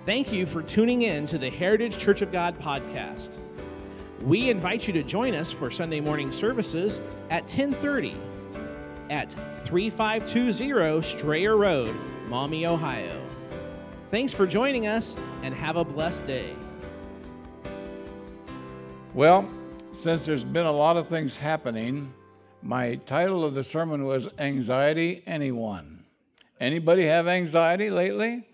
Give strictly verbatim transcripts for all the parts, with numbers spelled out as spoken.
Thank you for tuning in to the Heritage Church of God podcast. We invite you to join us for Sunday morning services at ten thirty at thirty-five twenty Strayer Road, Maumee, Ohio. Thanks for joining us, and have a blessed day. Well, since there's been a lot of things happening, my title of the sermon was Anxiety Anyone. Anybody have anxiety lately?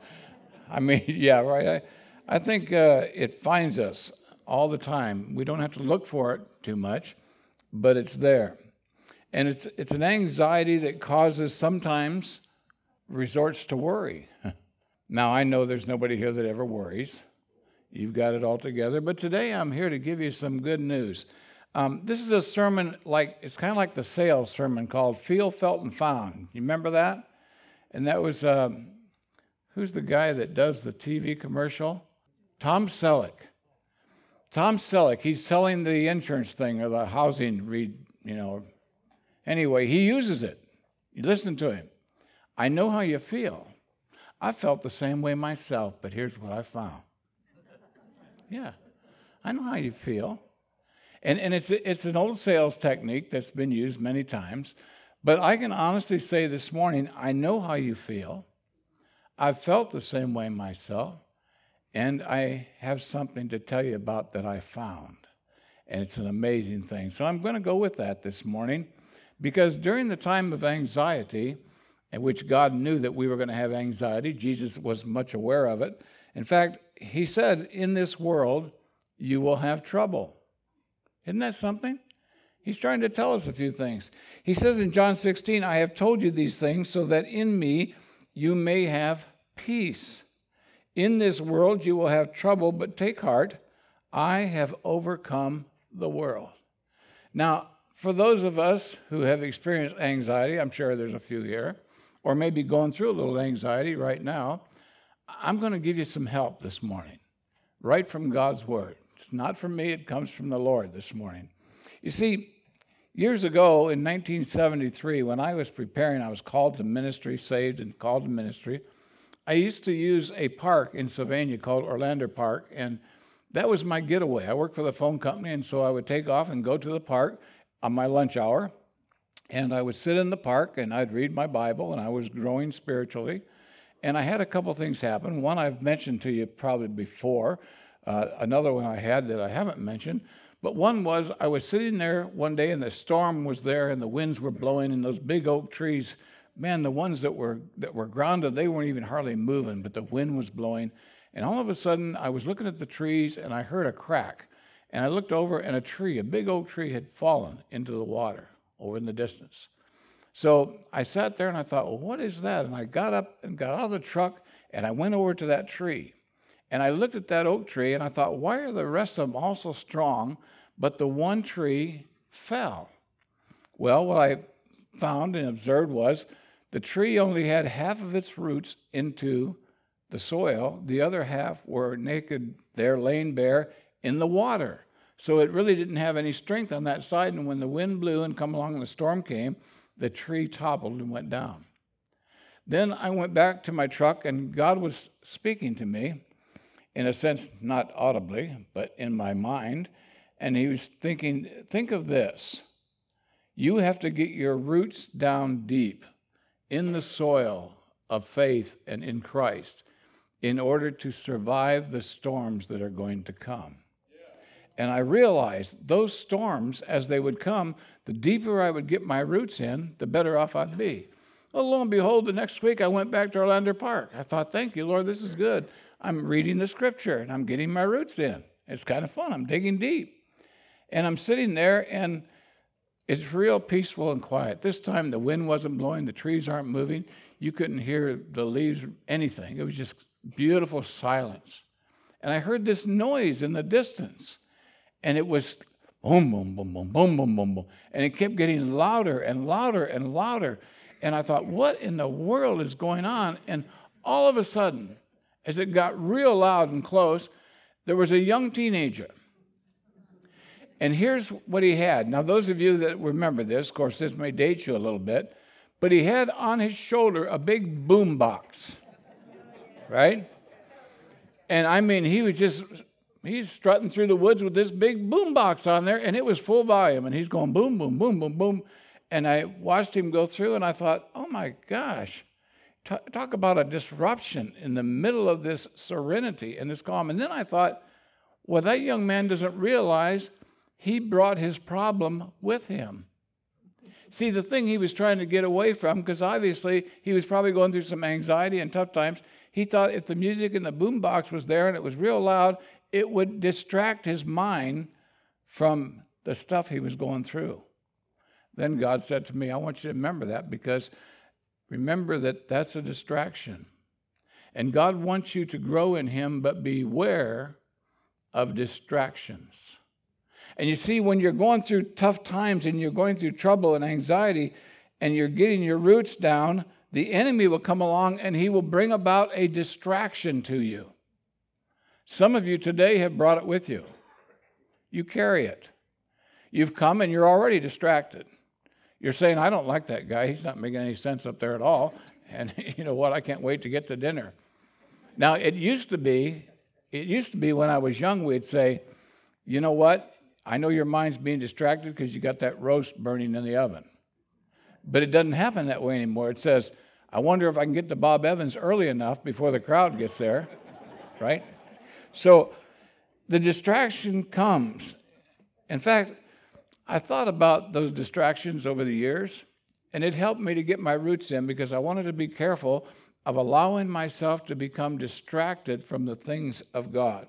I mean, yeah, right. I, I think uh, it finds us all the time. We don't have to look for it too much, but it's there. And it's it's an anxiety that causes sometimes resorts to worry. Now, I know there's nobody here that ever worries. You've got it all together. But today I'm here to give you some good news. Um, this is a sermon like, it's kind of like the sales sermon called Feel, Felt, and Found. You remember that? And that was, um, who's the guy that does the T V commercial? Tom Selleck. Tom Selleck, he's selling the insurance thing or the housing read, you know. Anyway, he uses it. You listen to him. I know how you feel. I felt the same way myself, but here's what I found. Yeah, I know how you feel. And and it's it's an old sales technique that's been used many times, but I can honestly say this morning, I know how you feel. I've felt the same way myself, and I have something to tell you about that I found. And it's an amazing thing. So I'm going to go with that this morning, because during the time of anxiety, in which God knew that we were going to have anxiety, Jesus was much aware of it. In fact, he said, in this world, you will have trouble. Isn't that something? He's trying to tell us a few things. He says in John sixteen, I have told you these things so that in me you may have peace. In this world you will have trouble, but take heart, I have overcome the world. Now, for those of us who have experienced anxiety, I'm sure there's a few here, or maybe going through a little anxiety right now, I'm going to give you some help this morning, right from God's Word. It's not from me, it comes from the Lord this morning. You see, years ago in nineteen seventy-three, when I was preparing, I was called to ministry, saved and called to ministry. I used to use a park in Sylvania called Orlando Park, and that was my getaway. I worked for the phone company, and so I would take off and go to the park on my lunch hour, and I would sit in the park, and I'd read my Bible, and I was growing spiritually. And I had a couple things happen. One I've mentioned to you probably before. Uh, another one I had that I haven't mentioned. But one was I was sitting there one day, and the storm was there, and the winds were blowing, and those big oak trees, man, the ones that were that were grounded, they weren't even hardly moving, but the wind was blowing. And all of a sudden, I was looking at the trees, and I heard a crack. And I looked over, and a tree, a big oak tree, had fallen into the water over in the distance. So I sat there, and I thought, well, what is that? And I got up and got out of the truck, and I went over to that tree. And I looked at that oak tree, and I thought, why are the rest of them all so strong, but the one tree fell? Well, what I found and observed was the tree only had half of its roots into the soil. The other half were naked there, laying bare in the water. So it really didn't have any strength on that side. And when the wind blew and come along and the storm came, the tree toppled and went down. Then I went back to my truck, and God was speaking to me, in a sense, not audibly, but in my mind. And he was thinking, think of this. You have to get your roots down deep in the soil of faith and in Christ in order to survive the storms that are going to come. And I realized those storms, as they would come, the deeper I would get my roots in, the better off I'd be. Well, lo and behold, the next week I went back to Orlando Park. I thought, thank you, Lord, this is good. I'm reading the scripture, and I'm getting my roots in. It's kind of fun. I'm digging deep. And I'm sitting there, and it's real peaceful and quiet. This time the wind wasn't blowing, the trees aren't moving. You couldn't hear the leaves, anything. It was just beautiful silence. And I heard this noise in the distance. And it was boom, boom, boom, boom, boom, boom, boom, boom. And it kept getting louder and louder and louder. And I thought, what in the world is going on? And all of a sudden, as it got real loud and close, there was a young teenager. And here's what he had. Now, those of you that remember this, of course, this may date you a little bit, but he had on his shoulder a big boom box, right? And I mean, he was just, he's strutting through the woods with this big boom box on there, and it was full volume. And he's going boom, boom, boom, boom, boom. And I watched him go through, and I thought, oh my gosh, t- talk about a disruption in the middle of this serenity and this calm. And then I thought, well, that young man doesn't realize he brought his problem with him. See, the thing he was trying to get away from, because obviously he was probably going through some anxiety and tough times, he thought if the music in the boombox was there and it was real loud, it would distract his mind from the stuff he was going through. Then God said to me, I want you to remember that, because remember that that's a distraction. And God wants you to grow in him, but beware of distractions. And you see, when you're going through tough times and you're going through trouble and anxiety and you're getting your roots down, the enemy will come along and he will bring about a distraction to you. Some of you today have brought it with you. You carry it. You've come and you're already distracted. You're saying, I don't like that guy. He's not making any sense up there at all. And you know what? I can't wait to get to dinner. Now, it used to be, it used to be when I was young, we'd say, you know what? I know your mind's being distracted because you got that roast burning in the oven. But it doesn't happen that way anymore. It says, I wonder if I can get to Bob Evans early enough before the crowd gets there, right? So the distraction comes. In fact, I thought about those distractions over the years, and it helped me to get my roots in, because I wanted to be careful of allowing myself to become distracted from the things of God.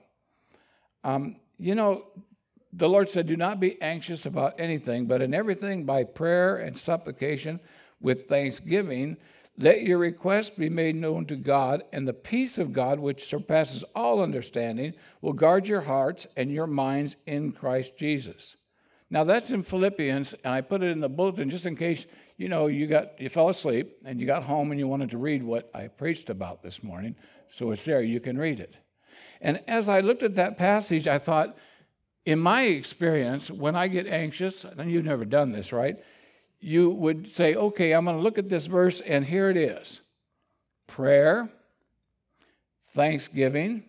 Um, you know, the Lord said, do not be anxious about anything, but in everything by prayer and supplication with thanksgiving, let your requests be made known to God, and the peace of God, which surpasses all understanding, will guard your hearts and your minds in Christ Jesus. Now that's in Philippians, and I put it in the bulletin just in case, you know, you got you fell asleep and you got home and you wanted to read what I preached about this morning. So it's there, you can read it. And as I looked at that passage, I thought, in my experience, when I get anxious, and you've never done this, right? You would say, okay, I'm going to look at this verse, and here it is. Prayer, thanksgiving,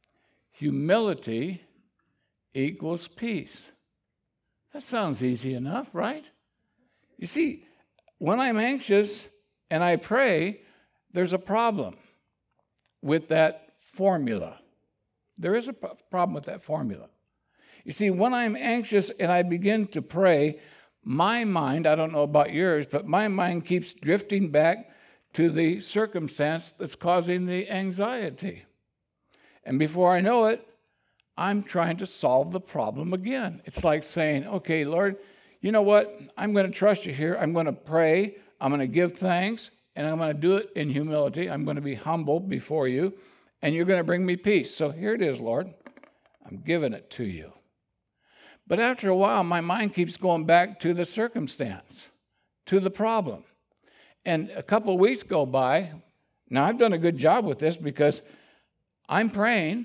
humility equals peace. That sounds easy enough, right? You see, when I'm anxious and I pray, there's a problem with that formula. There is a problem with that formula. You see, when I'm anxious and I begin to pray, my mind, I don't know about yours, but my mind keeps drifting back to the circumstance that's causing the anxiety. And before I know it, I'm trying to solve the problem again. It's like saying, okay, Lord, you know what? I'm going to trust you here. I'm going to pray. I'm going to give thanks, and I'm going to do it in humility. I'm going to be humble before you, and you're going to bring me peace. So here it is, Lord. I'm giving it to you. But after a while, my mind keeps going back to the circumstance, to the problem. And a couple of weeks go by. Now, I've done a good job with this because I'm praying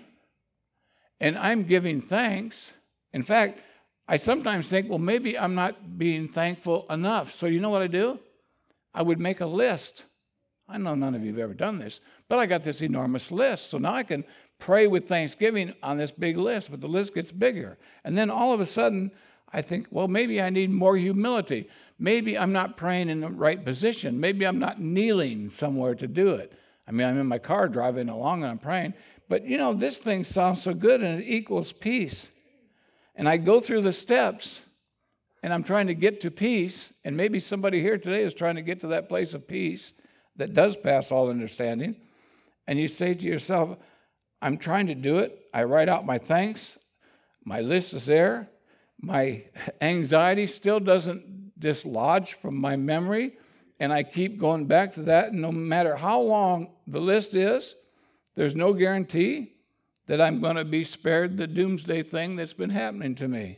and I'm giving thanks. In fact, I sometimes think, well, maybe I'm not being thankful enough. So you know what I do? I would make a list. I know none of you have ever done this, but I got this enormous list. So now I can pray with thanksgiving on this big list, but the list gets bigger. And then all of a sudden, I think, well, maybe I need more humility. Maybe I'm not praying in the right position. Maybe I'm not kneeling somewhere to do it. I mean, I'm in my car driving along and I'm praying. But, you know, this thing sounds so good and it equals peace. And I go through the steps and I'm trying to get to peace. And maybe somebody here today is trying to get to that place of peace that does pass all understanding. And you say to yourself, I'm trying to do it. I write out my thanks. My list is there. My anxiety still doesn't dislodge from my memory. And I keep going back to that. And no matter how long the list is, there's no guarantee that I'm going to be spared the doomsday thing that's been happening to me.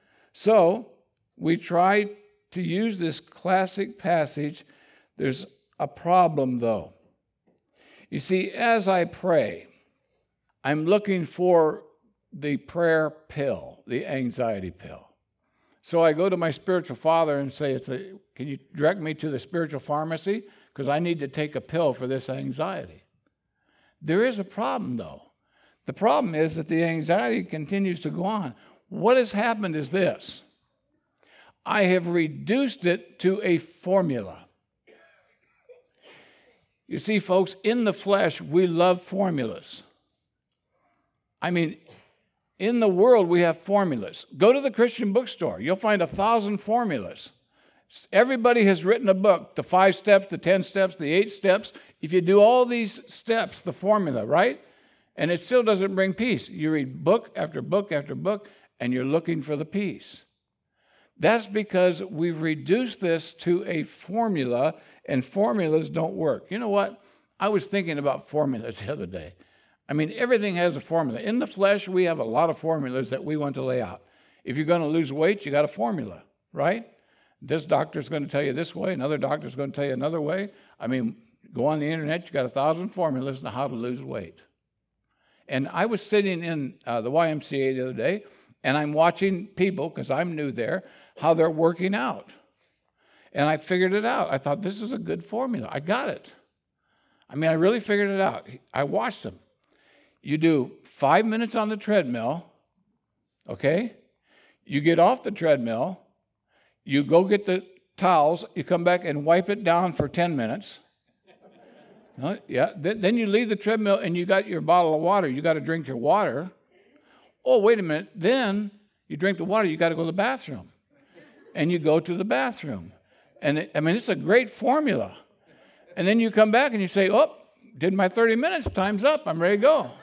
So we try to use this classic passage. There's a problem, though. You see, as I pray, I'm looking for the prayer pill, the anxiety pill. So I go to my spiritual father and say, "It's a, can you direct me to the spiritual pharmacy? Because I need to take a pill for this anxiety." There is a problem, though. The problem is that the anxiety continues to go on. What has happened is this. I have reduced it to a formula. You see, folks, in the flesh, we love formulas. I mean, in the world, we have formulas. Go to the Christian bookstore. You'll find a thousand formulas. Everybody has written a book, the five steps, the ten steps, the eight steps. If you do all these steps, the formula, right? And it still doesn't bring peace. You read book after book after book, and you're looking for the peace. That's because we've reduced this to a formula, and formulas don't work. You know what? I was thinking about formulas the other day. I mean, everything has a formula. In the flesh, we have a lot of formulas that we want to lay out. If you're going to lose weight, you got a formula, right? This doctor's going to tell you this way, another doctor's going to tell you another way. I mean, go on the internet, you got a thousand formulas on how to lose weight. And I was sitting in uh, the Y M C A the other day, and I'm watching people, because I'm new there, how they're working out. And I figured it out. I thought, this is a good formula. I got it. I mean, I really figured it out. I watched them. You do five minutes on the treadmill, okay? You get off the treadmill, you go get the towels, you come back and wipe it down for ten minutes. Uh, yeah, then you leave the treadmill and you got your bottle of water. You got to drink your water. Oh, wait a minute. Then you drink the water, you got to go to the bathroom. And you go to the bathroom. And it, I mean, it's a great formula. And then you come back and you say, oh, did my thirty minutes, time's up, I'm ready to go.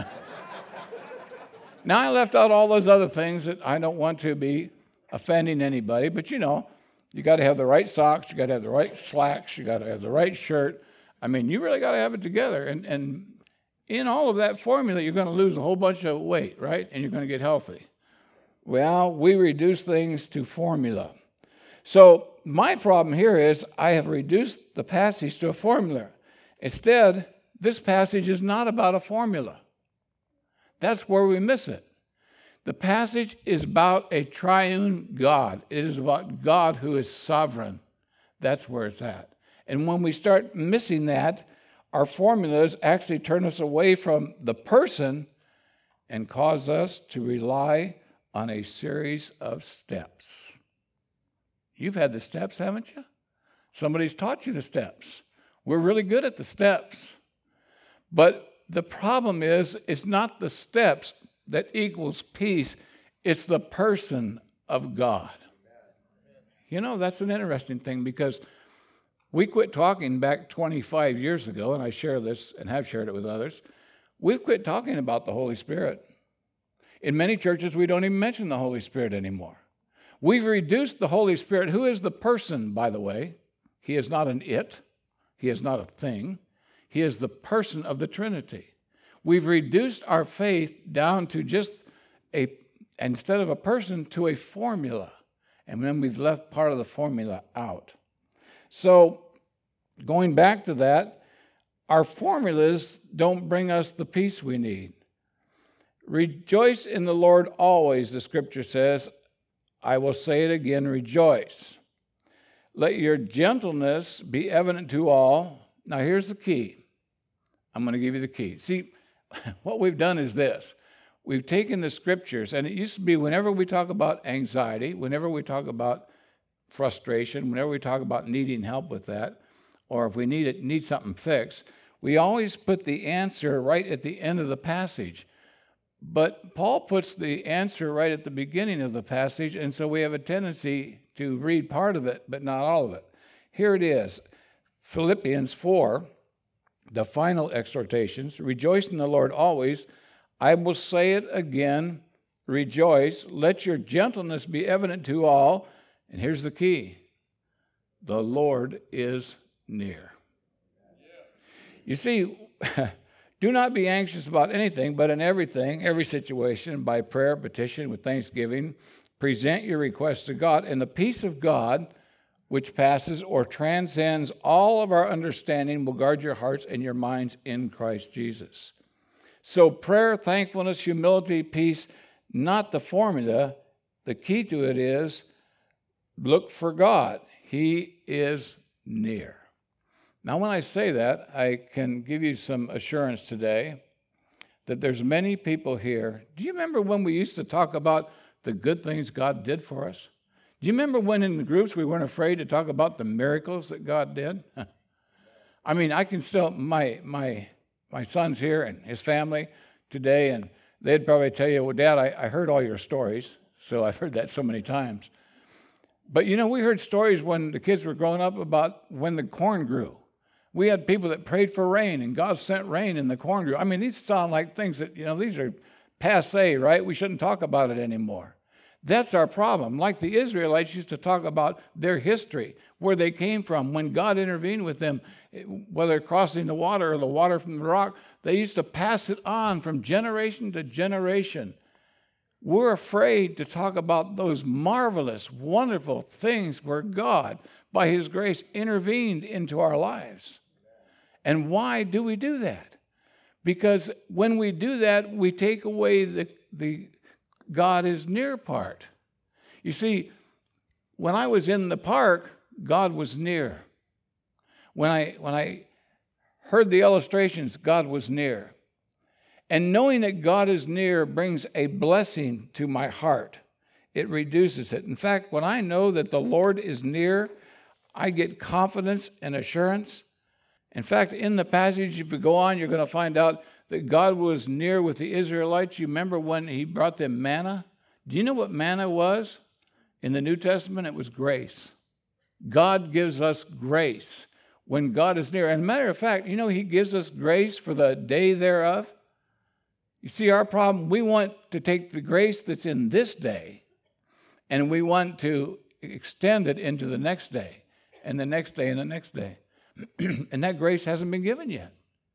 Now, I left out all those other things that I don't want to be offending anybody, but you know, you got to have the right socks, you got to have the right slacks, you got to have the right shirt. I mean, you really got to have it together. And, and in all of that formula, you're going to lose a whole bunch of weight, right? And you're going to get healthy. Well, we reduce things to formula. So my problem here is I have reduced the passage to a formula. Instead, this passage is not about a formula. That's where we miss it. The passage is about a triune God. It is about God who is sovereign. That's where it's at. And when we start missing that, our formulas actually turn us away from the person and cause us to rely on a series of steps. You've had the steps, haven't you? Somebody's taught you the steps. We're really good at the steps. But the problem is, it's not the steps that equals peace, it's the person of God. You know, that's an interesting thing, because we quit talking back twenty-five years ago, and I share this and have shared it with others. We've quit talking about the Holy Spirit. In many churches, we don't even mention the Holy Spirit anymore. We've reduced the Holy Spirit, who is the person, by the way. He is not an it. He is not a thing. He is the person of the Trinity. We've reduced our faith down to just a, instead of a person, to a formula. And then we've left part of the formula out. So, going back to that, our formulas don't bring us the peace we need. Rejoice in the Lord always, the scripture says. I will say it again, rejoice. Let your gentleness be evident to all. Now, here's the key. I'm going to give you the key. See, what we've done is this. We've taken the scriptures, and it used to be whenever we talk about anxiety, whenever we talk about frustration, whenever we talk about needing help with that, or if we need it, need something fixed, we always put the answer right at the end of the passage. But Paul puts the answer right at the beginning of the passage, and so we have a tendency to read part of it, but not all of it. Here it is, Philippians four, the final exhortations. Rejoice in the Lord always. I will say it again, rejoice. Let your gentleness be evident to all. And here's the key. The Lord is near. You see, do not be anxious about anything, but in everything, every situation, by prayer, petition, with thanksgiving, present your requests to God, and the peace of God, which passes or transcends all of our understanding, will guard your hearts and your minds in Christ Jesus. So prayer, thankfulness, humility, peace, not the formula. The key to it is look for God. He is near. Now, when I say that, I can give you some assurance today that there's many people here. Do you remember when we used to talk about the good things God did for us? Do you remember when in the groups we weren't afraid to talk about the miracles that God did? I mean, I can still, my my my son's here and his family today, and they'd probably tell you, well, Dad, I, I heard all your stories. So I've heard that so many times. But, you know, we heard stories when the kids were growing up about when the corn grew. We had people that prayed for rain, and God sent rain, and the corn grew. I mean, these sound like things that, you know, these are passé, right? We shouldn't talk about it anymore. That's our problem. Like the Israelites used to talk about their history, where they came from, when God intervened with them, whether crossing the water or the water from the rock, they used to pass it on from generation to generation. We're afraid to talk about those marvelous, wonderful things where God, by His grace, intervened into our lives. And why do we do that? Because when we do that, we take away the, the God is near part. You see, when I was in the park, God was near. When I, when I heard the illustrations, God was near. And knowing that God is near brings a blessing to my heart. It reduces it. In fact, when I know that the Lord is near, I get confidence and assurance. In fact, in the passage, if you go on, you're going to find out that God was near with the Israelites. You remember when He brought them manna? Do you know what manna was? In the New Testament, it was grace. God gives us grace when God is near. And a matter of fact, you know, He gives us grace for the day thereof. You see, our problem, we want to take the grace that's in this day and we want to extend it into the next day and the next day and the next day. And that grace hasn't been given yet.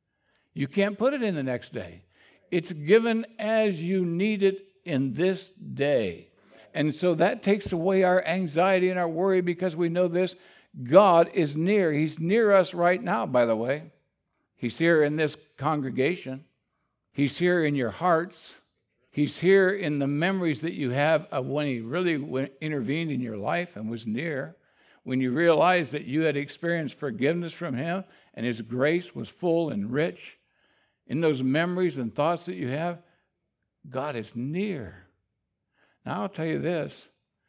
You can't put it in the next day. It's given as you need it in this day. And so that takes away our anxiety and our worry because we know this. God is near. He's near us right now, by the way. He's here in this congregation. He's here in your hearts. He's here in the memories that you have of when He really intervened in your life and was near. When you realized that you had experienced forgiveness from Him and His grace was full and rich. In those memories and thoughts that you have, God is near. Now I'll tell you this.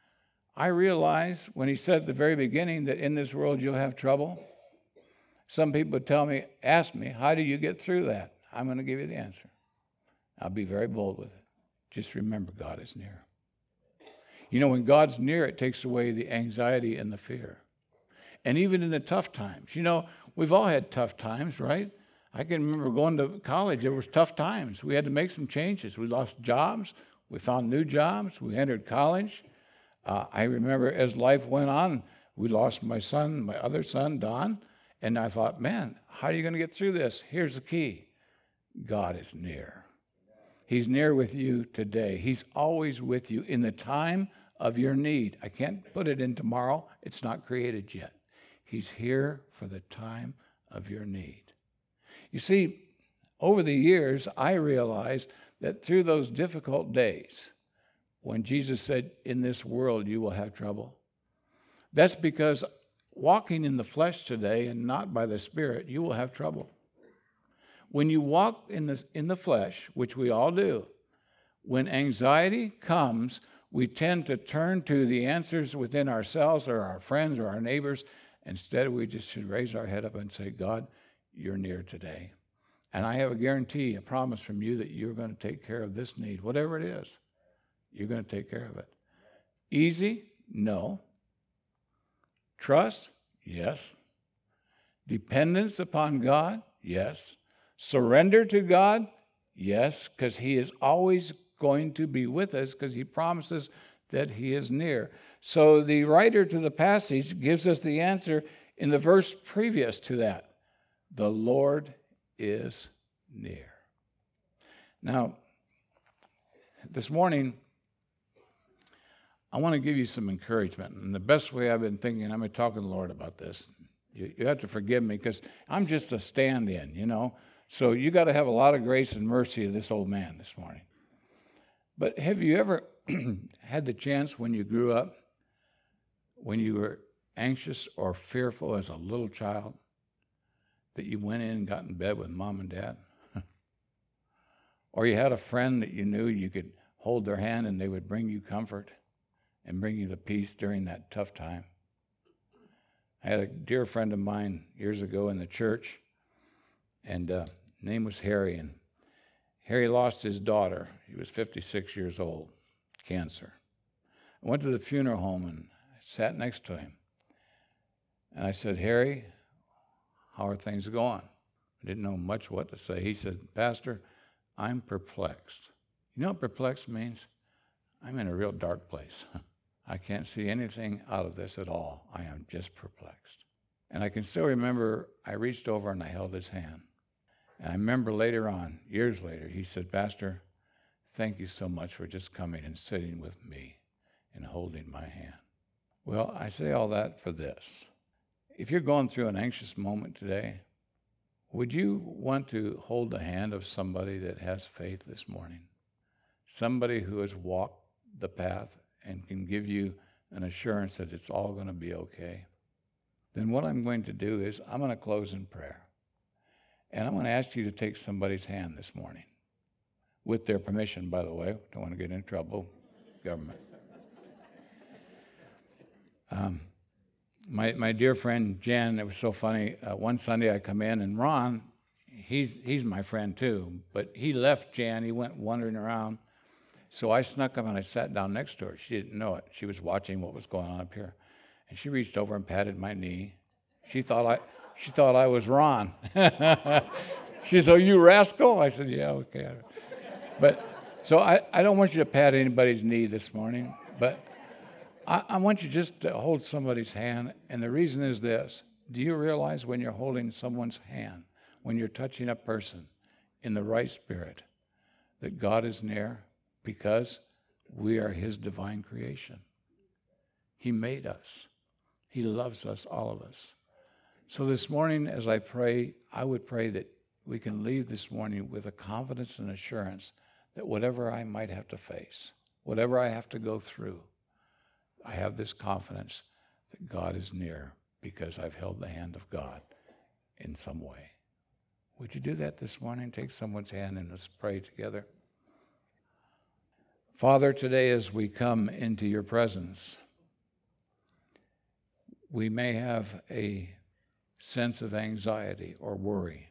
I realize when He said at the very beginning that in this world you'll have trouble. Some people would tell me, ask me, how do you get through that? I'm going to give you the answer. I'll be very bold with it. Just remember, God is near. You know, when God's near, it takes away the anxiety and the fear. And even in the tough times. You know, we've all had tough times, right? I can remember going to college. There was tough times. We had to make some changes. We lost jobs. We found new jobs. We entered college. Uh, I remember as life went on, we lost my son, my other son, Don. And I thought, man, how are you going to get through this? Here's the key. God is near. He's near with you today. He's always with you in the time of your need. I can't put it in tomorrow. It's not created yet. He's here for the time of your need. You see, over the years, I realized that through those difficult days, when Jesus said, in this world you will have trouble, that's because walking in the flesh today and not by the Spirit, you will have trouble. When you walk in the, in the flesh, which we all do, when anxiety comes, we tend to turn to the answers within ourselves or our friends or our neighbors. Instead, we just should raise our head up and say, God, you're near today. And I have a guarantee, a promise from you that you're going to take care of this need, whatever it is. You're going to take care of it. Easy? No. Trust? Yes. Dependence upon God? Yes. Surrender to God? Yes, because He is always going to be with us because He promises that He is near. So the writer to the passage gives us the answer in the verse previous to that. The Lord is near. Now, this morning, I want to give you some encouragement. And the best way I've been thinking, I've been talking to the Lord about this. You, you have to forgive me because I'm just a stand-in, you know. So you got to have a lot of grace and mercy of this old man this morning. But have you ever had the chance when you grew up, when you were anxious or fearful as a little child, that you went in and got in bed with mom and dad? Or you had a friend that you knew you could hold their hand and they would bring you comfort and bring you the peace during that tough time. I had a dear friend of mine years ago in the church, and uh, name was Harry, and Harry lost his daughter. He was fifty-six years old, cancer. I went to the funeral home and I sat next to him. And I said, Harry, how are things going? I didn't know much what to say. He said, Pastor, I'm perplexed. You know what perplexed means? I'm in a real dark place. I can't see anything out of this at all. I am just perplexed. And I can still remember I reached over and I held his hand. And I remember later on, years later, he said, Pastor, thank you so much for just coming and sitting with me and holding my hand. Well, I say all that for this. If you're going through an anxious moment today, would you want to hold the hand of somebody that has faith this morning? Somebody who has walked the path and can give you an assurance that it's all going to be okay? Then what I'm going to do is I'm going to close in prayer. And I'm going to ask you to take somebody's hand this morning. With their permission, by the way. Don't want to get in trouble. Government. Um, my my dear friend Jen, it was so funny. Uh, one Sunday I come in, and Ron, he's he's my friend too, but he left Jan. He went wandering around. So I snuck up and I sat down next to her. She didn't know it. She was watching what was going on up here. And she reached over and patted my knee. She thought I she thought I was Ron. She said, "Oh, you rascal?" I said, "Yeah, okay." But so I, I don't want you to pat anybody's knee this morning, but I, I want you just to hold somebody's hand. And the reason is this. Do you realize when you're holding someone's hand, when you're touching a person in the right spirit, that God is near? Because we are his divine creation. He made us. He loves us, all of us. So this morning, as I pray, I would pray that we can leave this morning with a confidence and assurance that whatever I might have to face, whatever I have to go through, I have this confidence that God is near because I've held the hand of God in some way. Would you do that this morning? Take someone's hand and let's pray together. Father, today as we come into your presence, we may have a sense of anxiety or worry.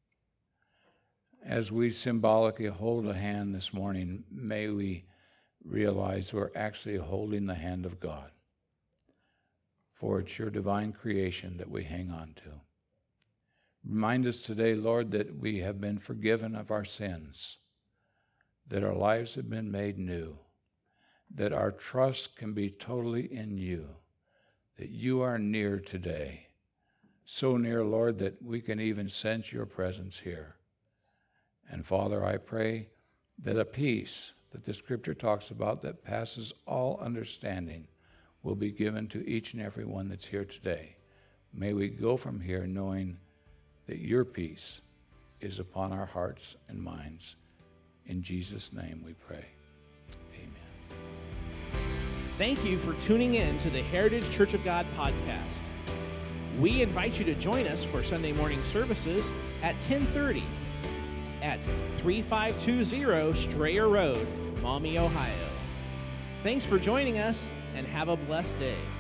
As we symbolically hold a hand this morning, may we realize we're actually holding the hand of God. For it's your divine creation that we hang on to. Remind us today, Lord, that we have been forgiven of our sins, that our lives have been made new, that our trust can be totally in you, that you are near today, so near, Lord, that we can even sense your presence here. And Father, I pray that a peace that the Scripture talks about that passes all understanding will be given to each and every one that's here today. May we go from here knowing that your peace is upon our hearts and minds. In Jesus' name we pray. Amen. Thank you for tuning in to the Heritage Church of God podcast. We invite you to join us for Sunday morning services at ten thirty at thirty-five twenty Strayer Road, Maumee, Ohio. Thanks for joining us and have a blessed day.